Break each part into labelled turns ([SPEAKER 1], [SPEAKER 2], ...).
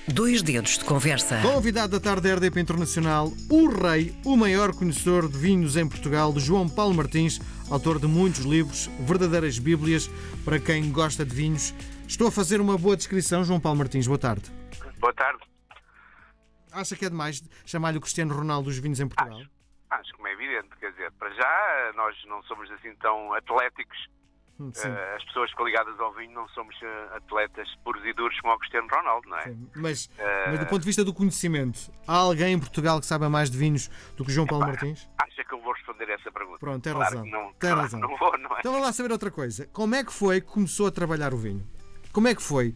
[SPEAKER 1] Dois dedos de conversa.
[SPEAKER 2] Convidado da tarde da RDP Internacional, o rei, o maior conhecedor de vinhos em Portugal, João Paulo Martins, autor de muitos livros, verdadeiras bíblias para quem gosta de vinhos. Estou a fazer uma boa descrição, João Paulo Martins. Boa tarde.
[SPEAKER 3] Boa tarde.
[SPEAKER 2] Acha que é demais chamar-lhe o Cristiano Ronaldo dos vinhos em Portugal?
[SPEAKER 3] Acho que é evidente. Quer dizer, para já nós não somos assim tão atléticos. As pessoas ligadas ao vinho não somos atletas puros e duros como o Cristiano Ronaldo, não é?
[SPEAKER 2] Sim, mas do ponto de vista do conhecimento, há alguém em Portugal que saiba mais de vinhos do que João Paulo Martins?
[SPEAKER 3] Acha que eu vou responder essa pergunta?
[SPEAKER 2] Pronto, tem
[SPEAKER 3] Claro
[SPEAKER 2] razão.
[SPEAKER 3] que não,
[SPEAKER 2] Tem
[SPEAKER 3] claro
[SPEAKER 2] razão.
[SPEAKER 3] que não vou, não é?
[SPEAKER 2] Então vamos lá saber outra coisa. Como é que foi que começou a trabalhar o vinho? Como é que foi?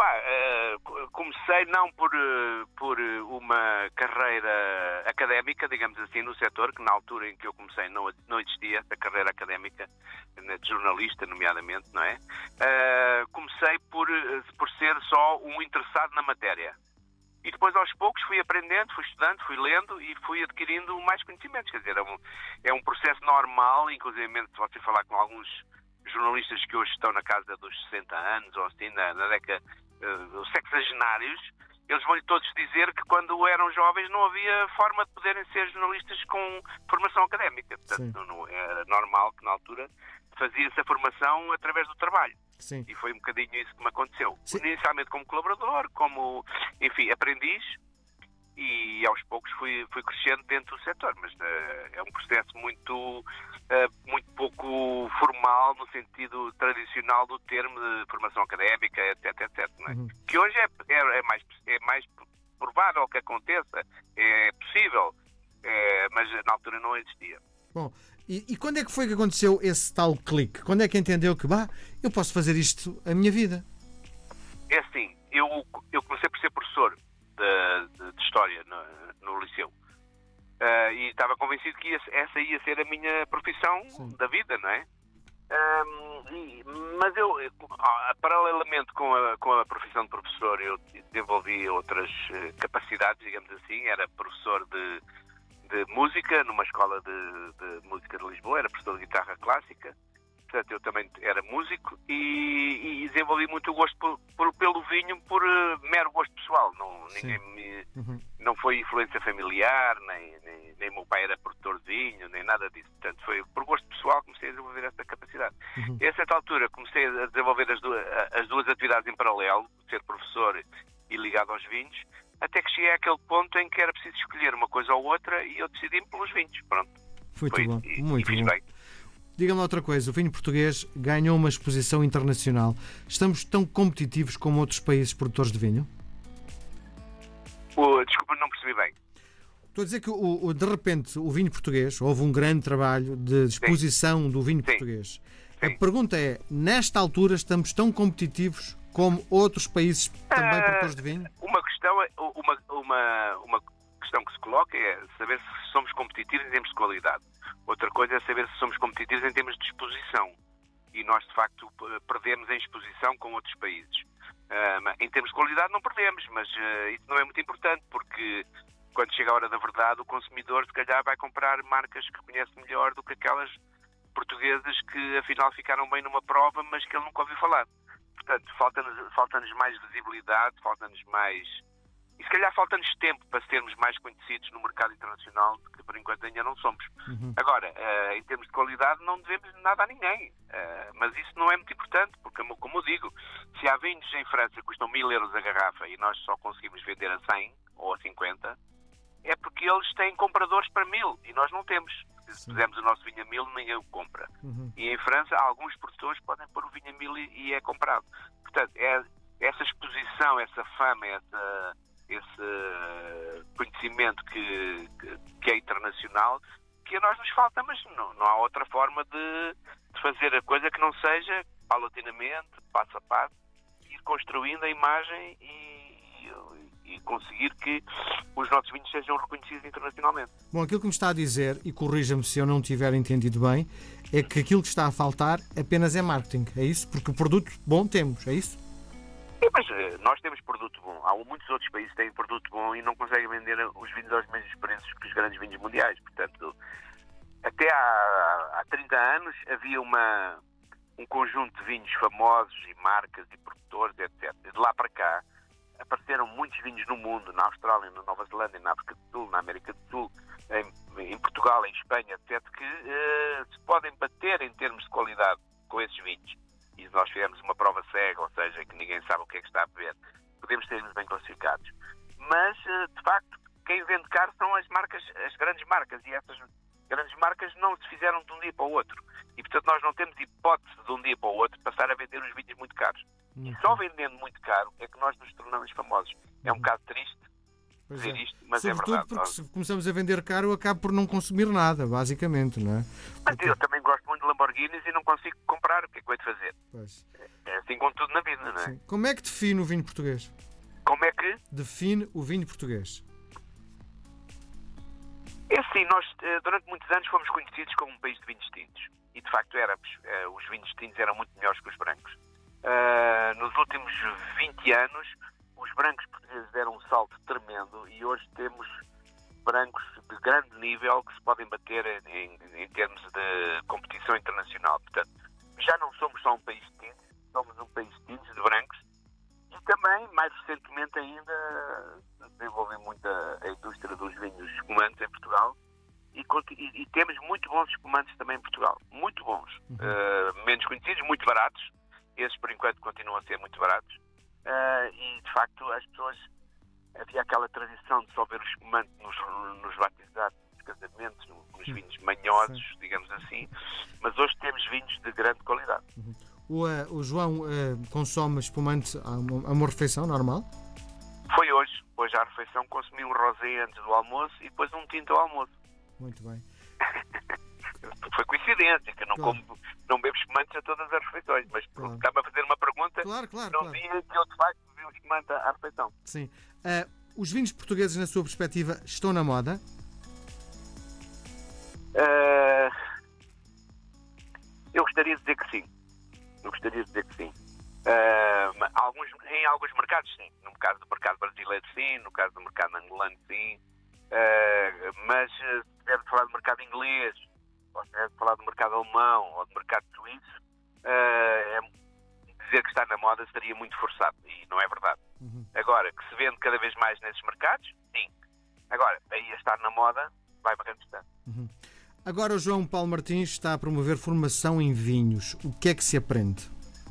[SPEAKER 3] Comecei não por uma carreira académica, digamos assim, no setor, que na altura em que eu comecei não existia essa carreira académica, de jornalista, nomeadamente, não é? Comecei por ser só um interessado na matéria. E depois, aos poucos, fui aprendendo, fui estudando, fui lendo e fui adquirindo mais conhecimentos. Quer dizer, é um processo normal, inclusive, se você falar com alguns jornalistas que hoje estão na casa dos 60 anos, ou assim, na década, os sexagenários, eles vão-lhe todos dizer que quando eram jovens não havia forma de poderem ser jornalistas com formação académica. Portanto, não era normal que na altura fazia-se a formação através do trabalho.
[SPEAKER 2] Sim.
[SPEAKER 3] E foi um bocadinho isso que me aconteceu.
[SPEAKER 2] Sim.
[SPEAKER 3] Inicialmente como colaborador, como, enfim, aprendiz, e aos poucos fui crescendo dentro do setor, mas é um processo muito pouco formal no sentido tradicional do termo de formação académica, etc. Não é? Que hoje é mais provável que aconteça, é possível, mas na altura não existia.
[SPEAKER 2] Bom, e quando é que foi que aconteceu esse tal clique? Quando é que entendeu que, eu posso fazer isto a minha vida?
[SPEAKER 3] É assim, eu comecei por ser professor de História no Liceu. E estava convencido que essa ia ser a minha profissão. Sim. Da vida, não é? Mas eu, paralelamente com a profissão de professor, eu desenvolvi outras capacidades, digamos assim. Era professor de música numa escola de música de Lisboa, era professor de guitarra clássica. Portanto, eu também era músico e desenvolvi muito o gosto pelo vinho por mero gosto pessoal. Não foi influência familiar, nem meu pai era produtor de vinho, nem nada disso. Portanto, foi por gosto pessoal que comecei a desenvolver essa capacidade. E a certa altura comecei a desenvolver as duas atividades em paralelo, ser professor e ligado aos vinhos, até que cheguei àquele ponto em que era preciso escolher uma coisa ou outra e eu decidi-me pelos vinhos. Pronto.
[SPEAKER 2] Muito bom. Muito
[SPEAKER 3] fiz
[SPEAKER 2] bom.
[SPEAKER 3] Bem.
[SPEAKER 2] Diga-me outra coisa, o vinho português ganhou uma exposição internacional. Estamos tão competitivos como outros países produtores de vinho?
[SPEAKER 3] Desculpa, não percebi bem.
[SPEAKER 2] Estou a dizer que, de repente, o vinho português, houve um grande trabalho de exposição do vinho português.
[SPEAKER 3] Sim.
[SPEAKER 2] A pergunta é, nesta altura estamos tão competitivos como outros países também produtores de vinho?
[SPEAKER 3] Uma questão que se coloca é saber se somos competitivos em termos de qualidade. Outra coisa é saber se somos competitivos em termos de exposição. E nós, de facto, perdemos em exposição com outros países. Em termos de qualidade não perdemos, mas isso não é muito importante, porque quando chega a hora da verdade, o consumidor, se calhar, vai comprar marcas que conhece melhor do que aquelas portuguesas que, afinal, ficaram bem numa prova, mas que ele nunca ouviu falar. Portanto, falta-nos mais visibilidade, falta-nos mais... E se calhar falta-nos tempo para sermos mais conhecidos no mercado internacional, que por enquanto ainda não somos. Agora, em termos de qualidade, não devemos nada a ninguém. Mas isso não é muito importante, porque, como eu digo, se há vinhos em França que custam 1000 euros a garrafa e nós só conseguimos vender a 100 ou a 50, é porque eles têm compradores para 1000 e nós não temos. Se fizermos o nosso vinho a 1000, ninguém o compra. E em França, alguns produtores podem pôr o vinho a 1000 e é comprado. Portanto, é essa exposição, essa fama, esse conhecimento que é internacional, que a nós nos falta, mas não há outra forma de fazer a coisa que não seja paulatinamente, passo a passo, ir construindo a imagem e conseguir que os nossos vinhos sejam reconhecidos internacionalmente.
[SPEAKER 2] Bom, aquilo que me está a dizer, e corrija-me se eu não tiver entendido bem, é que aquilo que está a faltar apenas é marketing, é isso? Porque o produto bom temos, é isso?
[SPEAKER 3] Sim, mas nós temos produto bom. Há muitos outros países que têm produto bom e não conseguem vender os vinhos aos mesmos preços que os grandes vinhos mundiais. Portanto, até há 30 anos havia um conjunto de vinhos famosos e marcas e produtores, etc. De lá para cá, apareceram muitos vinhos no mundo, na Austrália, na Nova Zelândia, na África do Sul, na América do Sul, em Portugal, em Espanha, etc., que se podem bater em termos de qualidade com esses vinhos. E nós fizemos uma prova cega, ou seja, que ninguém sabe o que é que está a beber. Podemos ter-nos bem classificados. Mas, de facto, quem vende caro são as marcas, as grandes marcas, e essas grandes marcas não se fizeram de um dia para o outro. E, portanto, nós não temos hipótese de um dia para o outro passar a vender os vinhos muito caros. E só vendendo muito caro é que nós nos tornamos famosos. É um bocado triste dizer isto, mas
[SPEAKER 2] sobretudo
[SPEAKER 3] é verdade.
[SPEAKER 2] Porque se começamos a vender caro, eu acabo por não consumir nada, basicamente, não é?
[SPEAKER 3] Mas eu também gosto muito de Lamborghinis e não consigo comprar. O que é que eu hei de fazer?
[SPEAKER 2] Pois.
[SPEAKER 3] É assim com tudo na vida, não é?
[SPEAKER 2] Sim. Como é que define o vinho português?
[SPEAKER 3] Como é que?
[SPEAKER 2] Define o vinho português.
[SPEAKER 3] É assim, nós durante muitos anos fomos conhecidos como um país de vinhos tintos. E de facto éramos. Os vinhos tintos eram muito melhores que os brancos. Nos últimos 20 anos, os brancos portugueses deram um salto tremendo e hoje temos brancos de grande nível que se podem bater em termos de competição internacional. Portanto, já não somos só um país de tintos, somos um país de tintos, de brancos. E também, mais recentemente ainda, desenvolveu muito a indústria dos vinhos espumantes em Portugal e temos muito bons espumantes também em Portugal. Muito bons. Menos conhecidos, muito baratos. Esses, por enquanto, continuam a ser muito baratos. E, de facto, as pessoas... Havia aquela tradição de só ver o espumante nos batizados, nos casamentos, nos vinhos manhosos, digamos assim. Mas hoje temos vinhos de grande qualidade.
[SPEAKER 2] O João consome espumante a uma refeição normal?
[SPEAKER 3] Foi hoje. Hoje à refeição consumi um rosé antes do almoço e depois um tinto ao almoço.
[SPEAKER 2] Muito bem.
[SPEAKER 3] Foi coincidência, que eu não bebo espumantes a todas as refeições, mas estava a fazer uma pergunta num dia que eu de facto bebi um espumante à refeição.
[SPEAKER 2] Sim. Os vinhos portugueses, na sua perspectiva, estão na moda?
[SPEAKER 3] Eu gostaria de dizer que sim. Em alguns mercados, sim. No caso do mercado brasileiro, sim. No caso do mercado angolano, sim. Mas se tiver de falar do mercado inglês, ou se tiver de falar do mercado alemão, ou do mercado suíço, dizer que está na moda seria muito forçado. E não é verdade. Agora, que se vende cada vez mais nesses mercados, sim. Agora, aí a estar na moda, vai uma grande distância.
[SPEAKER 2] Agora o João Paulo Martins está a promover formação em vinhos. O que é que se aprende?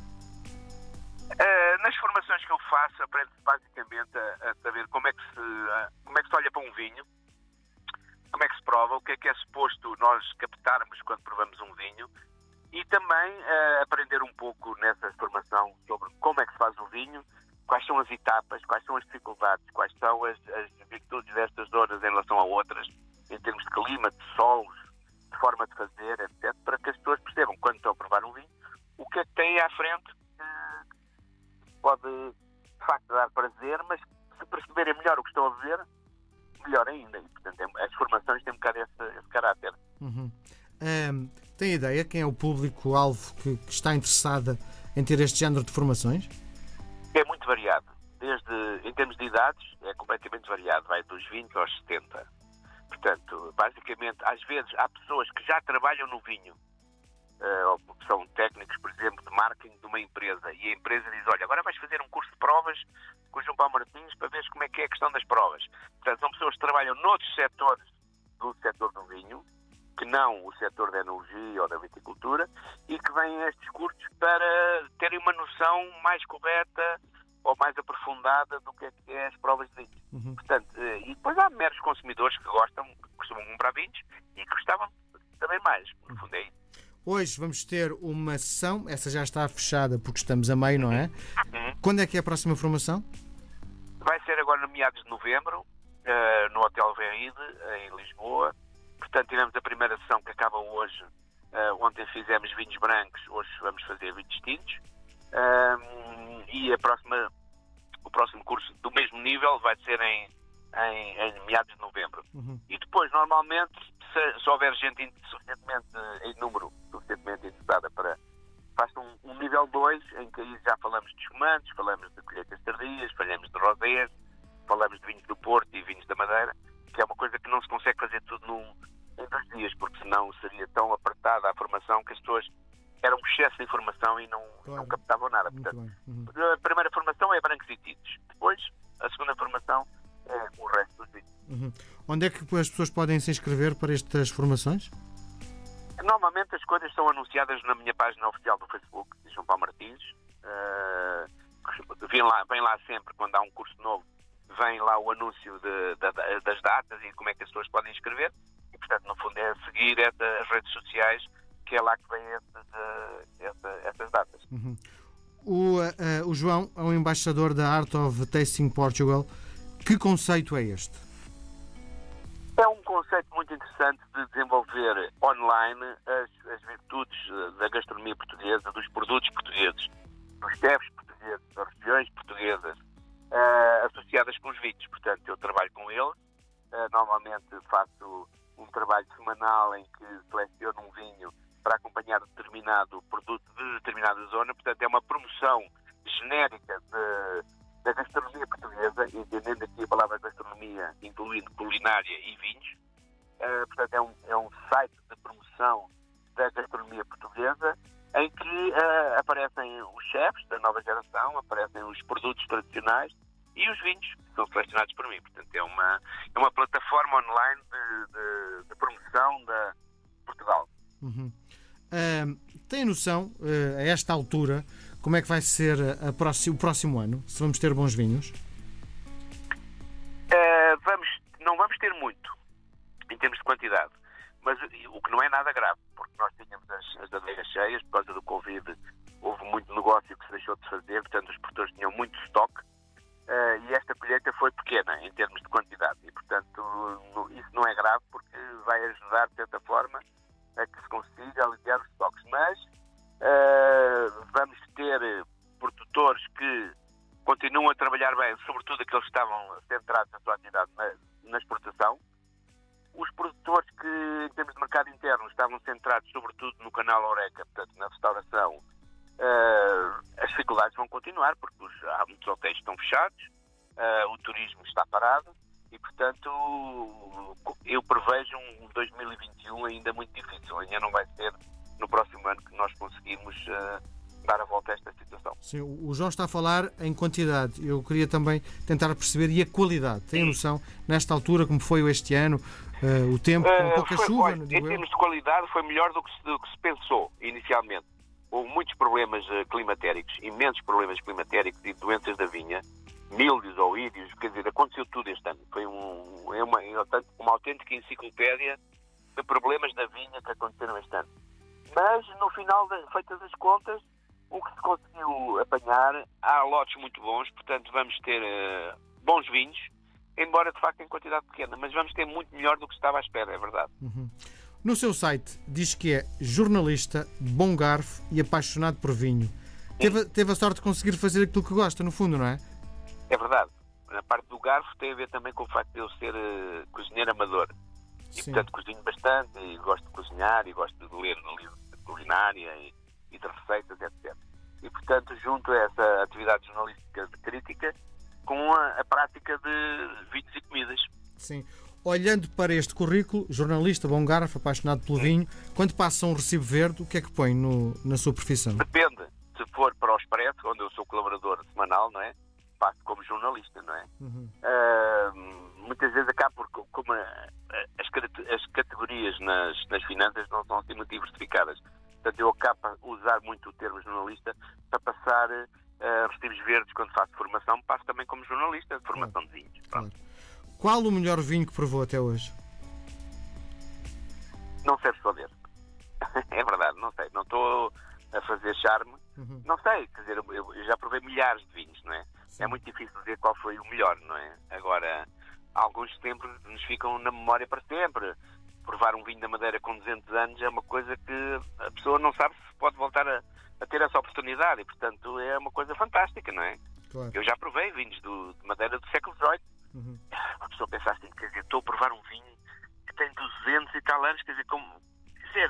[SPEAKER 3] Nas formações que eu faço, aprende-se basicamente a saber como é que se olha para um vinho, como é que se prova, o que é suposto nós captarmos quando provamos um vinho e também aprender um pouco nessa formação sobre como é que se faz o vinho, quais são as etapas, quais são as dificuldades, quais são as virtudes destas zonas em relação a outras, em termos de clima, de solos, de forma de fazer, etc., para que as pessoas percebam, quando estão a provar um vinho, o que é que têm à frente que pode, de facto, dar prazer, mas se perceberem melhor o que estão a ver, melhor ainda. E, portanto, as formações têm um bocado esse caráter.
[SPEAKER 2] Tem ideia quem é o público-alvo que está interessada em ter este género de formações?
[SPEAKER 3] É muito variado. Em termos de idades, é completamente variado. Vai dos 20 aos 70. Portanto, basicamente, às vezes há pessoas que já trabalham no vinho, ou são técnicos, por exemplo, de marketing de uma empresa, e a empresa diz, olha, agora vais fazer um curso de provas com o João Paulo Martins para veres como é que é a questão das provas. Portanto, são pessoas que trabalham noutros setores do setor do vinho, que não o setor da enologia ou da viticultura, e que vêm a estes cursos para terem uma noção mais correta ou mais aprofundada do que é as provas de vinho. Portanto, e depois há meros consumidores que costumam comprar vinhos e que gostavam também mais. No fundo é isso.
[SPEAKER 2] Hoje vamos ter uma sessão, essa já está fechada porque estamos a meio, não é? Quando é que é a próxima formação?
[SPEAKER 3] Vai ser agora no meados de novembro, no Hotel Veride, em Lisboa. Portanto, tivemos a primeira sessão que acaba hoje. Ontem fizemos vinhos brancos, hoje vamos fazer vinhos tintos. E o próximo curso do mesmo nível vai ser em meados de novembro. E depois, normalmente, se houver gente suficientemente em número, suficientemente interessada faz um nível 2, em que aí já falamos de espumantes, falamos de colheitas tardias, falamos de rosés, falamos de vinhos do Porto e vinhos da Madeira, que é uma coisa que não se consegue fazer tudo em 2 dias, porque senão seria tão apertada a formação que as pessoas era um excesso de informação e não captavam nada. Portanto, a primeira formação é brancos e tintos. Depois, a segunda formação é o resto dos vídeos.
[SPEAKER 2] Onde é que as pessoas podem se inscrever para estas formações?
[SPEAKER 3] Normalmente as coisas são anunciadas na minha página oficial do Facebook, de João Paulo Martins. Vem lá sempre, quando há um curso novo, vem lá o anúncio das datas e como é que as pessoas podem inscrever. E, portanto, no fundo, é seguir as redes sociais, que é lá que vêm essas datas.
[SPEAKER 2] O João é um embaixador da Art of Tasting Portugal. Que conceito é este?
[SPEAKER 3] É um conceito muito interessante de desenvolver online as virtudes da gastronomia portuguesa, dos produtos portugueses, dos chefes portugueses, das regiões portuguesas, associadas com os vinhos. Portanto, eu trabalho com eles. Normalmente faço um trabalho semanal em que seleciono um vinho para acompanhar determinado produto de determinada zona. Portanto, é uma promoção genérica da gastronomia portuguesa, entendendo aqui a palavra gastronomia, incluindo culinária e vinhos. Portanto, é um site de promoção da gastronomia portuguesa em que aparecem os chefes da nova geração, aparecem os produtos tradicionais e os vinhos que são selecionados por mim. Portanto, é uma plataforma online de promoção de Portugal.
[SPEAKER 2] Tem noção, a esta altura, como é que vai ser o próximo ano? Se vamos ter bons vinhos?
[SPEAKER 3] Não vamos ter muito, em termos de quantidade. Mas o que não é nada grave, porque nós tínhamos as adegas cheias, por causa do Covid, houve muito negócio que se deixou de fazer, portanto os produtores tinham muito estoque, e esta colheita foi pequena, em termos de quantidade. E, portanto, isso não é grave, porque vai ajudar, de certa forma, a que se consiga aliviar os estoques. Mas vamos ter produtores que continuam a trabalhar bem, sobretudo aqueles que estavam centrados na sua atividade na exportação. Os produtores que, em termos de mercado interno, estavam centrados sobretudo no canal Horeca, portanto, na restauração, as dificuldades vão continuar, porque há muitos hotéis que estão fechados, o turismo está parado e, portanto, eu prevejo um 2021 ainda muito difícil. Ainda não vai ser no próximo ano que nós conseguimos dar a volta a esta situação.
[SPEAKER 2] Sim, o João está a falar em quantidade. Eu queria também tentar perceber e a qualidade. Tem noção, nesta altura, como foi este ano, o tempo com pouca chuva?
[SPEAKER 3] Em termos de qualidade, foi melhor do que se pensou inicialmente. Houve muitos problemas climatéricos, imensos problemas climatéricos e doenças da vinha, míldios ou ídios, quer dizer, aconteceu tudo este ano. Foi uma autêntica enciclopédia de problemas da vinha que aconteceram este ano. Mas, no final, feitas as contas, o que se conseguiu apanhar, há lotes muito bons, portanto vamos ter bons vinhos, embora de facto em quantidade pequena, mas vamos ter muito melhor do que estava à espera, é verdade.
[SPEAKER 2] No seu site diz que é jornalista, bom garfo e apaixonado por vinho. Teve a sorte de conseguir fazer aquilo que gosta, no fundo, não é?
[SPEAKER 3] É verdade. A parte do garfo tem a ver também com o facto de eu ser cozinheiro amador. E, portanto, cozinho bastante e gosto de cozinhar e gosto de ler livros de culinária e de receitas, etc. E, portanto, junto a essa atividade jornalística de crítica com a prática de vinhos e comidas.
[SPEAKER 2] Sim. Olhando para este currículo, jornalista, bom garfo, apaixonado pelo vinho, quando passa um recibo verde, o que é que põe na sua profissão?
[SPEAKER 3] Depende. Se for para o Expresso, onde eu sou colaborador semanal, não é? Passo como jornalista, não é? Muitas vezes acaba como as categorias nas finanças não são assim muito diversificadas. Portanto, eu acabo a usar muito o termo jornalista para passar recibos verdes quando faço formação, passo também como jornalista de formação de vinhos.
[SPEAKER 2] Claro. Qual o melhor vinho que provou até hoje?
[SPEAKER 3] Não sei responder. É verdade, não sei. Não estou a fazer charme. Não sei, quer dizer, eu já provei milhares de vinhos, não é? Sim. É muito difícil dizer qual foi o melhor, não é? Agora, alguns sempre nos ficam na memória para sempre. Provar um vinho da Madeira com 200 anos é uma coisa que a pessoa não sabe se pode voltar a ter essa oportunidade e, portanto, é uma coisa fantástica, não é?
[SPEAKER 2] Claro.
[SPEAKER 3] Eu já provei vinhos de Madeira do século XVIII. A pessoa pensa assim, quer dizer, estou a provar um vinho que tem 200 e tal anos, quer dizer,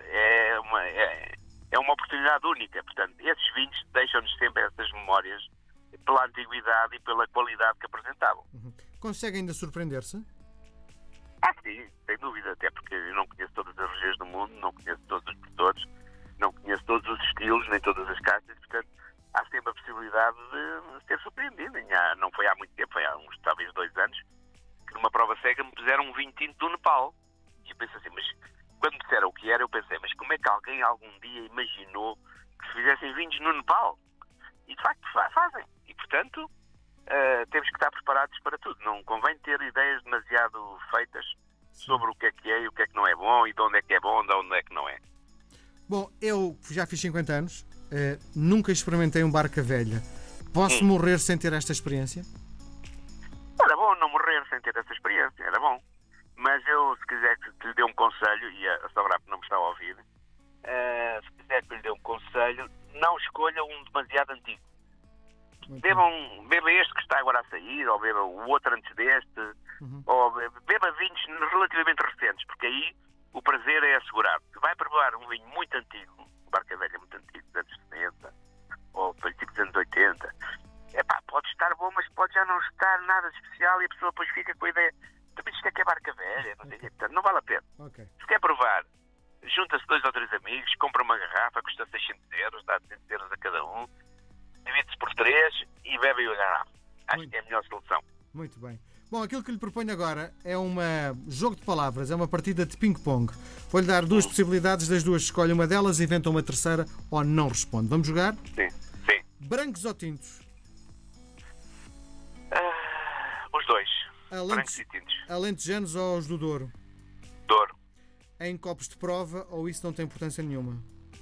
[SPEAKER 3] é uma oportunidade única. Portanto, esses vinhos deixam-nos sempre essas memórias pela antiguidade e pela qualidade que apresentavam.
[SPEAKER 2] Consegue ainda surpreender-se?
[SPEAKER 3] Sim, sem dúvida, até porque eu não conheço todas as regiões do mundo, não conheço todos os produtores, não conheço conheço todos os estilos, nem todas as castas, portanto, há sempre a possibilidade de ser surpreendido. Não foi há muito tempo, foi há uns, talvez 2 anos, que numa prova cega me puseram um vinho tinto do Nepal. E eu pensei assim, mas quando me disseram o que era, eu pensei, mas como é que alguém algum dia imaginou que se fizessem vinhos no Nepal? E de facto fazem. E portanto, temos que estar preparados para tudo. Não convém ter ideias demasiado feitas sobre o que é e o que é que não é bom, e de onde é que é bom, de onde é que não é.
[SPEAKER 2] Bom, eu já fiz 50 anos, nunca experimentei um barca velha. Posso morrer sem ter esta experiência?
[SPEAKER 3] Era bom não morrer sem ter essa experiência, era bom. Mas eu, se quiser que lhe dê um conselho, e a Sobrap não me está a ouvir, se quiser que lhe dê um conselho, não escolha um demasiado antigo. Beba este que está agora a sair, ou beba o outro antes deste, ou beba vinhos relativamente recentes, porque aí o prazer é assegurado. Se vai provar um vinho muito antigo, barca velha muito antigo, dos anos 70, ou tipo dos anos 80, pode estar bom, mas pode já não estar nada especial, e a pessoa depois fica com a ideia, também isto é que é barca velha, não sei o quê. Portanto, não vale a pena. Se quer provar, junta-se 2 ou 3 amigos, compra uma garrafa, custa 600 euros, dá 200 euros a cada um, divide-se por 3 e bebe a garrafa. Acho que é a melhor solução.
[SPEAKER 2] Muito bem. Bom, aquilo que lhe proponho agora é um jogo de palavras, é uma partida de ping-pong. Vou-lhe dar 2 possibilidades, das 2 escolhe uma delas, inventa uma terceira ou não responde. Vamos jogar?
[SPEAKER 3] Sim.
[SPEAKER 2] Brancos ou tintos?
[SPEAKER 3] Os 2. Brancos e tintos.
[SPEAKER 2] Alentejanos ou os do Douro?
[SPEAKER 3] Douro.
[SPEAKER 2] Em copos de prova ou isso não tem importância nenhuma?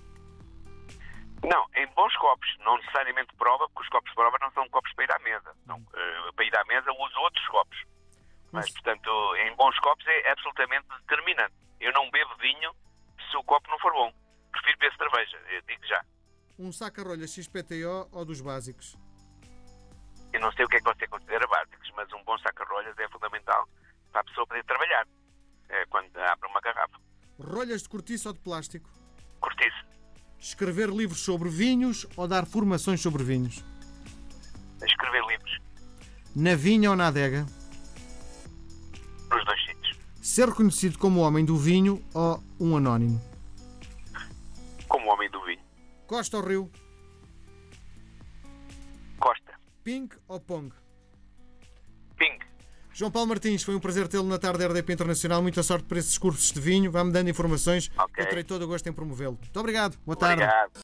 [SPEAKER 3] Não, em bons copos, não necessariamente de prova, porque os copos de prova não são copos para ir à mesa. Não, para ir à mesa uso outros copos. Mas, portanto, em bons copos é absolutamente determinante. Eu não bebo vinho se o copo não for bom. Prefiro beber cerveja, eu digo já.
[SPEAKER 2] Um saca-rolhas XPTO ou dos básicos?
[SPEAKER 3] Eu não sei o que é que você considera básicos, mas um bom saca-rolhas é fundamental para a pessoa poder trabalhar quando abre uma garrafa.
[SPEAKER 2] Rolhas de cortiça ou de plástico?
[SPEAKER 3] Cortiça.
[SPEAKER 2] Escrever livros sobre vinhos ou dar formações sobre vinhos?
[SPEAKER 3] Escrever livros.
[SPEAKER 2] Na vinha ou na adega?
[SPEAKER 3] Nos 2 sítios.
[SPEAKER 2] Ser reconhecido como o homem do vinho ou um anónimo?
[SPEAKER 3] Como homem do vinho.
[SPEAKER 2] Costa ou rio?
[SPEAKER 3] Costa.
[SPEAKER 2] Ping ou pong?
[SPEAKER 3] Ping.
[SPEAKER 2] João Paulo Martins, foi um prazer tê-lo na tarde da RDP Internacional. Muita sorte para esses cursos de vinho. Vá-me dando informações. Eu terei todo o gosto em promovê-lo. Muito obrigado. Boa tarde.
[SPEAKER 3] Obrigado.